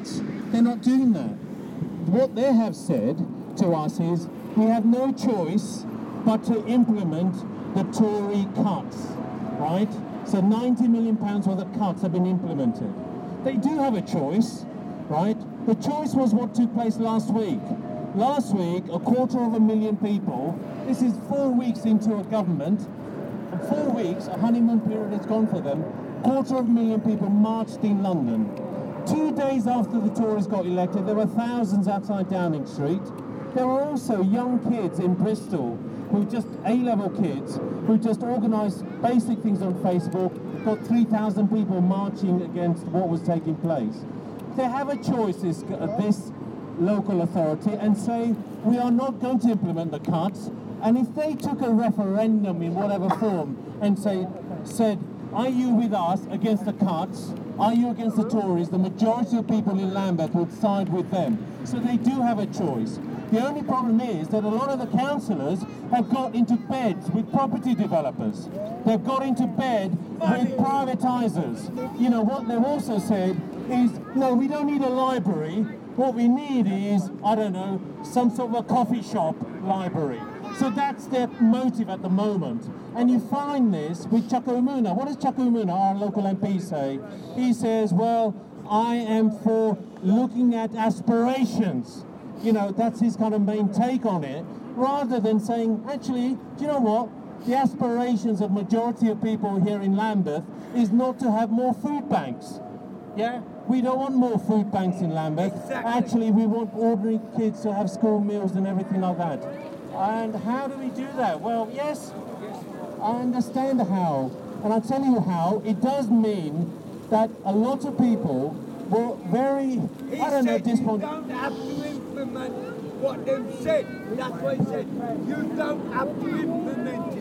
cuts. They're not doing that. What they have said to us is, we have no choice but to implement the Tory cuts, right? So £90 million worth of cuts have been implemented. They do have a choice, right? The choice was what took place last week. Last week, 250,000 people, this is 4 weeks into a government, and 4 weeks, a honeymoon period has gone for them, 250,000 people marched in London. 2 days after the Tories got elected, there were thousands outside Downing Street. There were also young kids in Bristol, who just A-level kids, who just organised basic things on Facebook, got 3,000 people marching against what was taking place. They have a choice, this local authority, and say, we are not going to implement the cuts, and if they took a referendum in whatever form and said, are you with us against the cuts? Are you against the Tories? The majority of people in Lambeth would side with them. So they do have a choice. The only problem is that a lot of the councillors have got into beds with property developers. They've got into bed with privatisers. You know, what they've also said is, no, we don't need a library. What we need is, I don't know, some sort of a coffee shop library. So that's their motive at the moment. And you find this with Chuka Umunna. What does Chuka Umunna, our local MP, say? He says, well, I am for looking at aspirations. You know, that's his kind of main take on it, rather than saying, actually, do you know what? The aspirations of majority of people here in Lambeth is not to have more food banks. Yeah? We don't want more food banks in Lambeth. Exactly. Actually, we want ordinary kids to have school meals and everything like that. And how do we do that? Well, yes, I understand how. And I'll tell you how. It does mean that a lot of people were very, He I don't know, said you disappointed. don't have to implement what they've said. That's what he said. You don't have to implement it.